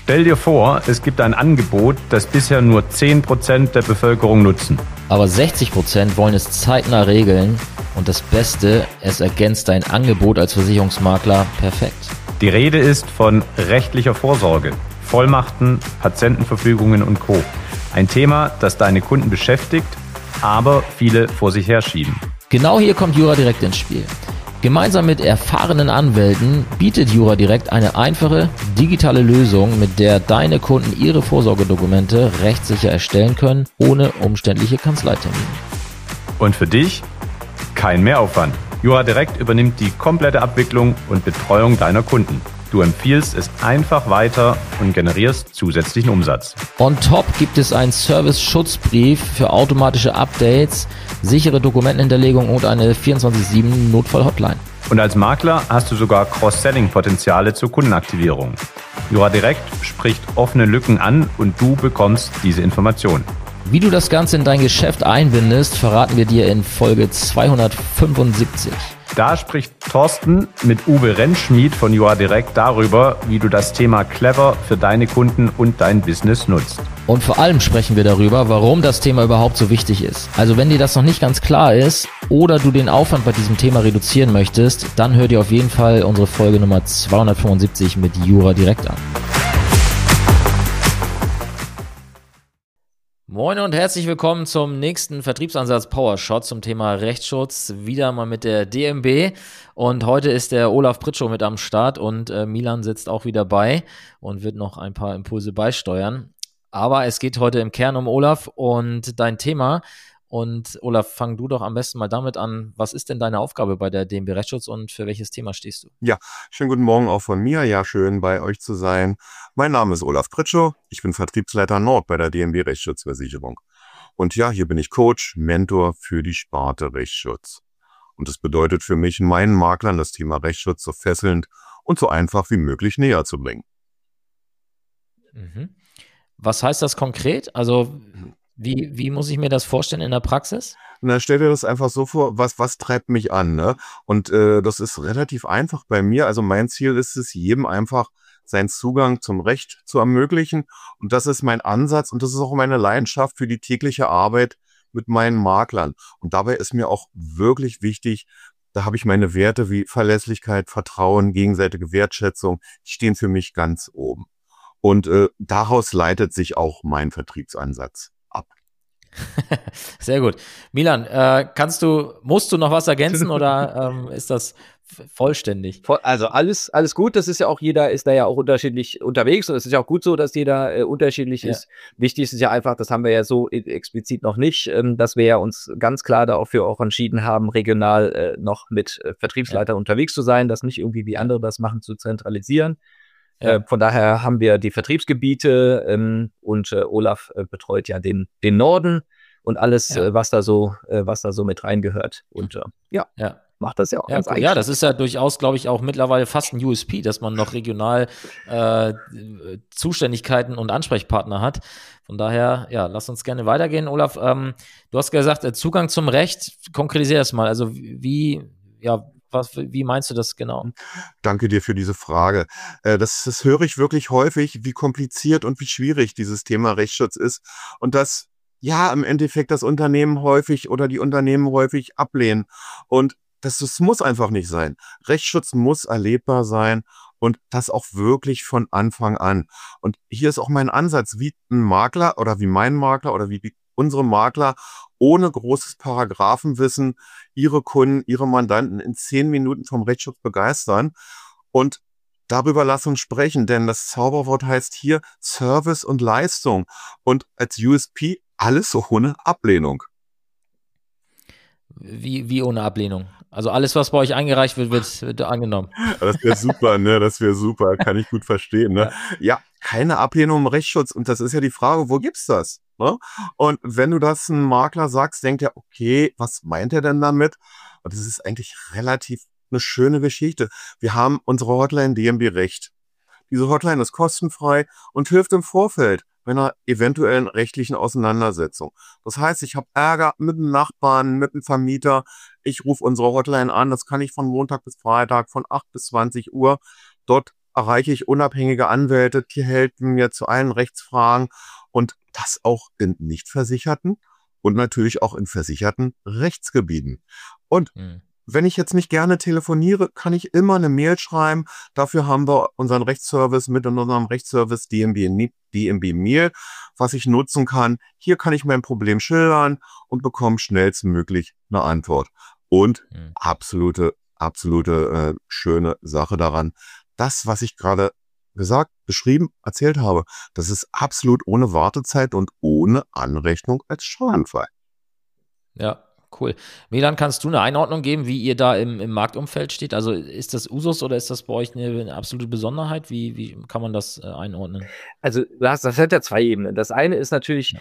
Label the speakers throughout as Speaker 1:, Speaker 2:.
Speaker 1: Stell dir vor, es gibt ein Angebot, das bisher nur 10% der Bevölkerung nutzen.
Speaker 2: Aber 60% wollen es zeitnah regeln und das Beste, es ergänzt dein Angebot als Versicherungsmakler perfekt.
Speaker 1: Die Rede ist von rechtlicher Vorsorge, Vollmachten, Patientenverfügungen und Co. Ein Thema, das deine Kunden beschäftigt, aber viele vor sich herschieben.
Speaker 2: Genau hier kommt JuraDirekt ins Spiel. Gemeinsam mit erfahrenen Anwälten bietet JuraDirekt eine einfache, digitale Lösung, mit der deine Kunden ihre Vorsorgedokumente rechtssicher erstellen können, ohne umständliche Kanzleitermine.
Speaker 1: Und für dich kein Mehraufwand. JuraDirekt übernimmt die komplette Abwicklung und Betreuung deiner Kunden. Du empfiehlst es einfach weiter und generierst zusätzlichen Umsatz.
Speaker 2: On top gibt es einen Service-Schutzbrief für automatische Updates, sichere Dokumentenhinterlegung und eine 24/7 Notfall-Hotline.
Speaker 1: Und als Makler hast du sogar Cross-Selling-Potenziale zur Kundenaktivierung. JuraDirekt spricht offene Lücken an und du bekommst diese Informationen.
Speaker 2: Wie du das Ganze in dein Geschäft einbindest, verraten wir dir in Folge 275.
Speaker 1: Da spricht Thorsten mit Uwe Rentschmied von JuraDirekt darüber, wie du das Thema clever für deine Kunden und dein Business nutzt.
Speaker 2: Und vor allem sprechen wir darüber, warum das Thema überhaupt so wichtig ist. Also wenn dir das noch nicht ganz klar ist oder du den Aufwand bei diesem Thema reduzieren möchtest, dann hör dir auf jeden Fall unsere Folge Nummer 275 mit JuraDirekt an. Moin und herzlich willkommen zum nächsten Vertriebsansatz PowerShot zum Thema Rechtsschutz, wieder mal mit der DMB, und heute ist der Olaf Pritschow mit am Start und Milan sitzt auch wieder bei und wird noch ein paar Impulse beisteuern, aber es geht heute im Kern um Olaf und dein Thema. Und Olaf, fang du doch am besten mal damit an, was ist denn deine Aufgabe bei der DMB Rechtsschutz und für welches Thema stehst du?
Speaker 3: Ja, schönen guten Morgen auch von mir. Ja, schön bei euch zu sein. Mein Name ist Olaf Pritschow. Ich bin Vertriebsleiter Nord bei der DMB Rechtsschutzversicherung. Und ja, hier bin ich Coach, Mentor für die Sparte Rechtsschutz. Und das bedeutet für mich, meinen Maklern das Thema Rechtsschutz so fesselnd und so einfach wie möglich näher zu bringen.
Speaker 2: Mhm. Was heißt das konkret? Also wie muss ich mir das vorstellen in der Praxis?
Speaker 3: Na, stell dir das einfach so vor, was treibt mich an, ne? Und das ist relativ einfach bei mir. Also mein Ziel ist es, jedem einfach seinen Zugang zum Recht zu ermöglichen. Und das ist mein Ansatz und das ist auch meine Leidenschaft für die tägliche Arbeit mit meinen Maklern. Und dabei ist mir auch wirklich wichtig, da habe ich meine Werte wie Verlässlichkeit, Vertrauen, gegenseitige Wertschätzung, die stehen für mich ganz oben. Und daraus leitet sich auch mein Vertriebsansatz ab.
Speaker 2: Sehr gut. Milan, musst du noch was ergänzen oder ist das vollständig?
Speaker 4: Also alles gut. Das ist ja auch, jeder ist da ja auch unterschiedlich unterwegs und es ist ja auch gut so, dass jeder unterschiedlich ist. Wichtig ist es ja einfach, das haben wir ja so explizit noch nicht, dass wir ja uns ganz klar dafür auch entschieden haben, regional noch mit Vertriebsleitern unterwegs zu sein, das nicht irgendwie wie andere das machen, zu zentralisieren. Von daher haben wir die Vertriebsgebiete und Olaf betreut ja den Norden und alles, was da so mit reingehört. Und macht das ja auch ganz
Speaker 2: cool. Ja, das ist ja durchaus, glaube ich, auch mittlerweile fast ein USP, dass man noch regional Zuständigkeiten und Ansprechpartner hat. Von daher, ja, lass uns gerne weitergehen. Olaf, du hast gesagt, Zugang zum Recht, konkretisier das mal. Also wie meinst du das genau?
Speaker 3: Danke dir für diese Frage. Das höre ich wirklich häufig, wie kompliziert und wie schwierig dieses Thema Rechtsschutz ist und dass im Endeffekt das Unternehmen häufig oder die Unternehmen häufig ablehnen. Und das muss einfach nicht sein. Rechtsschutz muss erlebbar sein und das auch wirklich von Anfang an. Und hier ist auch mein Ansatz, wie ein Makler oder wie mein Makler oder wie unsere Makler ohne großes Paragraphenwissen ihre Kunden, ihre Mandanten in 10 Minuten vom Rechtsschutz begeistern. Und darüber lass uns sprechen, denn das Zauberwort heißt hier Service und Leistung. Und als USP alles ohne Ablehnung.
Speaker 2: Wie ohne Ablehnung? Also alles, was bei euch eingereicht wird, wird angenommen.
Speaker 3: Das wäre super, ne? Das wäre super, kann ich gut verstehen, ne? Ja, keine Ablehnung im Rechtsschutz. Und das ist ja die Frage, wo gibt's das? Ne? Und wenn du das einem Makler sagst, denkt er, okay, was meint er denn damit? Und das ist eigentlich relativ eine schöne Geschichte. Wir haben unsere Hotline DMB Recht. Diese Hotline ist kostenfrei und hilft im Vorfeld bei einer eventuellen rechtlichen Auseinandersetzung. Das heißt, ich habe Ärger mit dem Nachbarn, mit dem Vermieter. Ich rufe unsere Hotline an. Das kann ich von Montag bis Freitag von 8 bis 20 Uhr. Dort erreiche ich unabhängige Anwälte, die helfen mir zu allen Rechtsfragen und das auch in nicht versicherten und natürlich auch in versicherten Rechtsgebieten. Und wenn ich jetzt nicht gerne telefoniere, kann ich immer eine Mail schreiben. Dafür haben wir unseren Rechtsservice mit in unserem Rechtsservice DMB Mail, was ich nutzen kann. Hier kann ich mein Problem schildern und bekomme schnellstmöglich eine Antwort. Und absolute schöne Sache daran, das, was ich gerade erzählt habe, das ist absolut ohne Wartezeit und ohne Anrechnung als Schadenfrei.
Speaker 2: Ja, cool. Milan, kannst du eine Einordnung geben, wie ihr da im Marktumfeld steht? Also ist das Usus oder ist das bei euch eine absolute Besonderheit? Wie kann man das einordnen?
Speaker 4: Also das hat ja zwei Ebenen. Das eine ist natürlich,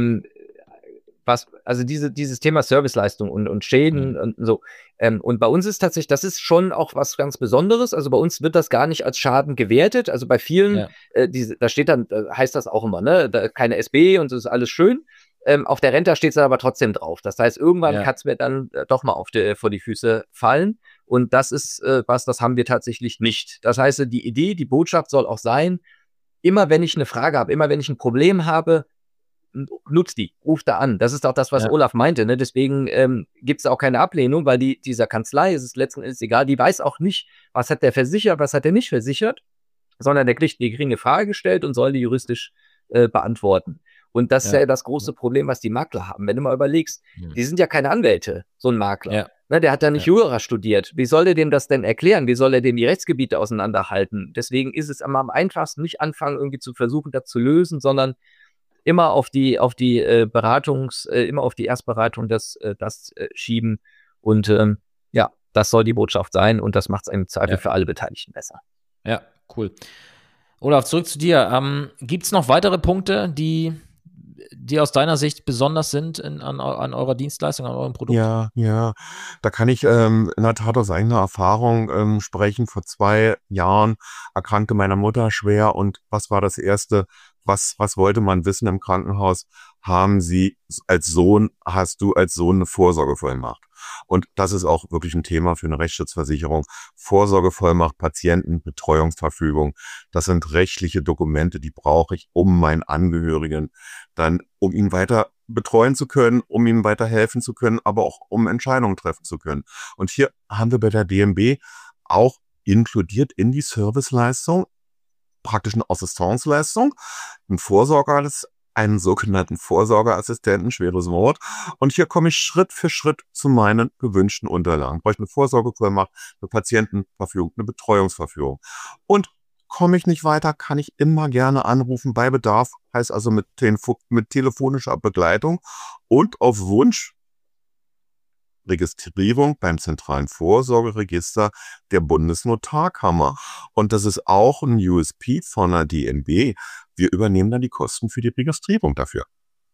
Speaker 4: dieses Thema Serviceleistung und Schäden und so. Und bei uns ist tatsächlich, das ist schon auch was ganz Besonderes. Also bei uns wird das gar nicht als Schaden gewertet. Also bei vielen, da steht dann, heißt das auch immer, ne, keine SB und so ist alles schön. Auf der Renta steht es dann aber trotzdem drauf. Das heißt, irgendwann kann es mir dann doch mal vor die Füße fallen. Und das ist das haben wir tatsächlich nicht. Das heißt, die Idee, die Botschaft soll auch sein, immer wenn ich eine Frage habe, immer wenn ich ein Problem habe, nutzt die, ruft da an. Das ist auch das, was Olaf meinte. Ne? Deswegen gibt es auch keine Ablehnung, weil dieser Kanzlei, ist es letzten Endes egal, die weiß auch nicht, was hat der versichert, was hat der nicht versichert, sondern der kriegt eine Frage gestellt und soll die juristisch beantworten. Und das ist ja das große Problem, was die Makler haben. Wenn du mal überlegst, die sind ja keine Anwälte, so ein Makler. Ja. Ne, der hat ja nicht Jura studiert. Wie soll er dem das denn erklären? Wie soll er dem die Rechtsgebiete auseinanderhalten? Deswegen ist es am einfachsten, nicht anfangen, irgendwie zu versuchen, das zu lösen, sondern immer auf die immer auf die Erstberatung das schieben. Und das soll die Botschaft sein und das macht es im Zweifel für alle Beteiligten besser.
Speaker 2: Ja, cool. Olaf, zurück zu dir. Gibt es noch weitere Punkte, die aus deiner Sicht besonders sind an eurer Dienstleistung, an eurem Produkt?
Speaker 3: Ja. Da kann ich in der Tat aus eigener Erfahrung sprechen. Vor 2 Jahren erkrankte meine Mutter schwer und was war das Erste? Was wollte man wissen im Krankenhaus? Hast du als Sohn eine Vorsorgevollmacht? Und das ist auch wirklich ein Thema für eine Rechtsschutzversicherung. Vorsorgevollmacht, Patientenbetreuungsverfügung, das sind rechtliche Dokumente, die brauche ich, um meinen Angehörigen dann, um ihn weiter betreuen zu können, um ihm weiterhelfen zu können, aber auch um Entscheidungen treffen zu können. Und hier haben wir bei der DMB auch inkludiert in die Serviceleistung praktisch eine Assistenzleistung, einen sogenannten Vorsorgeassistenten, schweres Wort. Und hier komme ich Schritt für Schritt zu meinen gewünschten Unterlagen. Brauche ich eine Vorsorgevollmacht, eine Patientenverfügung, eine Betreuungsverfügung. Und komme ich nicht weiter, kann ich immer gerne anrufen bei Bedarf, heißt also mit telefonischer Begleitung und auf Wunsch Registrierung beim zentralen Vorsorgeregister der Bundesnotarkammer. Und das ist auch ein USP von der DNB. Wir übernehmen dann die Kosten für die Registrierung dafür.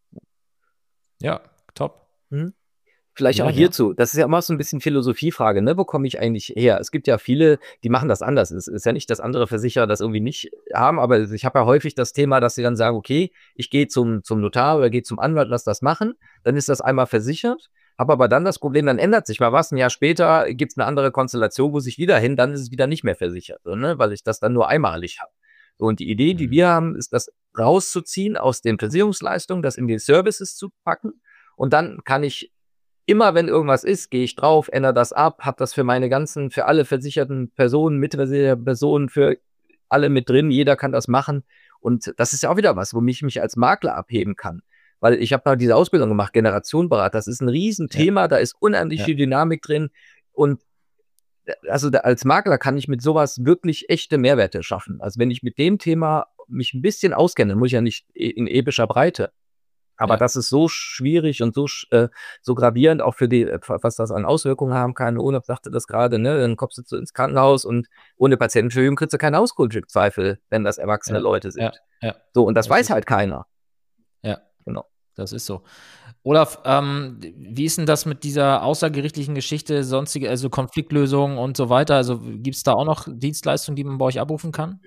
Speaker 2: Ja, top.
Speaker 4: Vielleicht auch hierzu, das ist ja immer so ein bisschen Philosophiefrage, ne? Wo komme ich eigentlich her? Es gibt ja viele, die machen das anders. Es ist ja nicht, dass andere Versicherer das irgendwie nicht haben, aber ich habe ja häufig das Thema, dass sie dann sagen, okay, ich gehe zum Notar oder gehe zum Anwalt, lass das machen, dann ist das einmal versichert, habe aber dann das Problem, dann ändert sich mal was, ein Jahr später gibt es eine andere Konstellation, wo sich wieder hin, dann ist es wieder nicht mehr versichert, ne? Weil ich das dann nur einmalig habe. So, und die Idee, die wir haben, ist, das rauszuziehen aus den Versicherungsleistungen, das in die Services zu packen und dann kann ich immer, wenn irgendwas ist, gehe ich drauf, ändere das ab, habe das für alle versicherten Personen, mitversicherte Personen, für alle mit drin, jeder kann das machen. Und das ist ja auch wieder was, womit ich mich als Makler abheben kann. Weil ich habe mal diese Ausbildung gemacht, Generationenberater, das ist ein Riesenthema, da ist unendlich viel Dynamik drin. Und also als Makler kann ich mit sowas wirklich echte Mehrwerte schaffen. Also wenn ich mit dem Thema mich ein bisschen auskenne, muss ich ja nicht in epischer Breite. Aber das ist so schwierig und so gravierend auch für was das an Auswirkungen haben kann. Olaf sagte das gerade, ne? Dann kommst du ins Krankenhaus und ohne Patientenverfügung kriegst du keine Auskunftszweifel, wenn das erwachsene Leute sind. So, und das weiß halt keiner.
Speaker 2: Ja, genau. Das ist so. Olaf, wie ist denn das mit dieser außergerichtlichen Geschichte, sonstige, also Konfliktlösungen und so weiter? Also gibt es da auch noch Dienstleistungen, die man bei euch abrufen kann?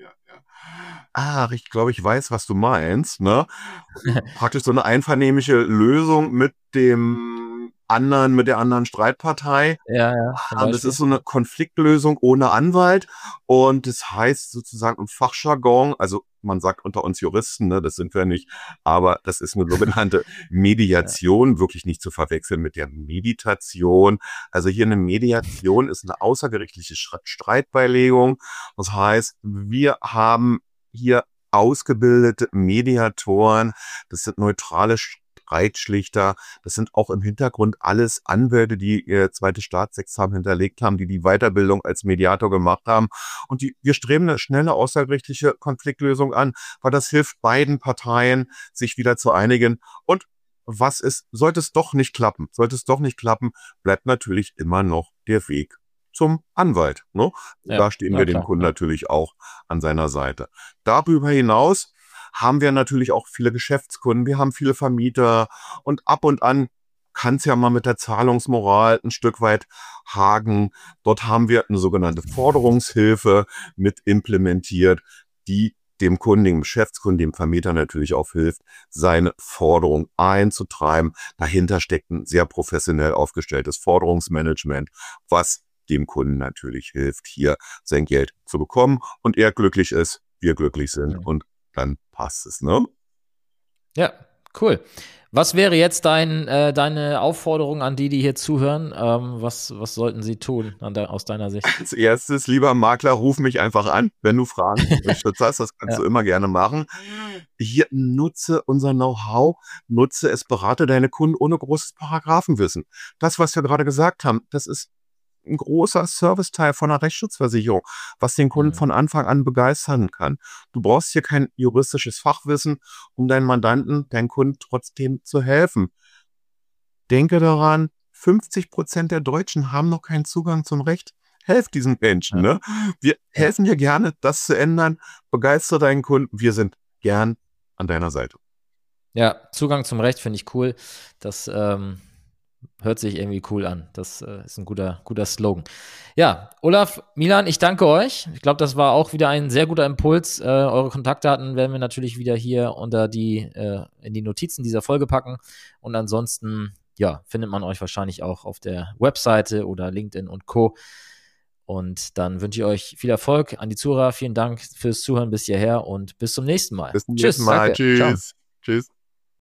Speaker 3: Ich glaube, ich weiß, was du meinst, ne? Praktisch so eine einvernehmliche Lösung mit dem mit der anderen Streitpartei.
Speaker 2: Ja,
Speaker 3: Das ist so eine Konfliktlösung ohne Anwalt und das heißt sozusagen im Fachjargon, also man sagt unter uns Juristen, ne, das sind wir nicht, aber das ist eine sogenannte Mediation, wirklich nicht zu verwechseln mit der Meditation. Also hier eine Mediation ist eine außergerichtliche Streitbeilegung. Das heißt, wir haben hier ausgebildete Mediatoren, das sind neutrale Streitschlichter, das sind auch im Hintergrund alles Anwälte, die ihr zweites Staatsexamen hinterlegt haben, die die Weiterbildung als Mediator gemacht haben. Und wir streben eine schnelle außergerichtliche Konfliktlösung an, weil das hilft beiden Parteien, sich wieder zu einigen. Und sollte es doch nicht klappen, bleibt natürlich immer noch der Weg zum Anwalt. Ne?
Speaker 2: Ja,
Speaker 3: da stehen wir dem Kunden natürlich auch an seiner Seite. Darüber hinaus haben wir natürlich auch viele Geschäftskunden, wir haben viele Vermieter und ab und an kann es ja mal mit der Zahlungsmoral ein Stück weit haken. Dort haben wir eine sogenannte Forderungshilfe mit implementiert, die dem Kunden, dem Geschäftskunden, dem Vermieter natürlich auch hilft, seine Forderung einzutreiben. Dahinter steckt ein sehr professionell aufgestelltes Forderungsmanagement, was dem Kunden natürlich hilft, hier sein Geld zu bekommen und er glücklich ist, wir glücklich sind und dann passt es, ne?
Speaker 2: Ja, cool. Was wäre jetzt deine Aufforderung an die hier zuhören? Was sollten sie tun aus deiner Sicht?
Speaker 3: Als erstes, lieber Makler, ruf mich einfach an, wenn du Fragen hast. Das kannst du immer gerne machen. Hier nutze unser Know-how, nutze es, berate deine Kunden ohne großes Paragraphenwissen. Das, was wir gerade gesagt haben, das ist ein großer Serviceteil von einer Rechtsschutzversicherung, was den Kunden von Anfang an begeistern kann. Du brauchst hier kein juristisches Fachwissen, um deinen Mandanten, deinen Kunden trotzdem zu helfen. Denke daran, 50% der Deutschen haben noch keinen Zugang zum Recht. Helft diesen Menschen. Ne? Wir helfen dir gerne, das zu ändern. Begeistere deinen Kunden. Wir sind gern an deiner Seite.
Speaker 2: Ja, Zugang zum Recht finde ich cool. Das hört sich irgendwie cool an. Das ist ein guter Slogan. Ja, Olaf, Milan, ich danke euch. Ich glaube, das war auch wieder ein sehr guter Impuls. Eure Kontaktdaten werden wir natürlich wieder hier unter in die Notizen dieser Folge packen. Und ansonsten, ja, findet man euch wahrscheinlich auch auf der Webseite oder LinkedIn und Co. Und dann wünsche ich euch viel Erfolg an die Zuhörer. Vielen Dank fürs Zuhören bis hierher und bis zum nächsten Mal.
Speaker 3: Bis zum nächsten Mal.
Speaker 2: Danke.
Speaker 3: Tschüss.
Speaker 2: Ciao.
Speaker 3: Tschüss.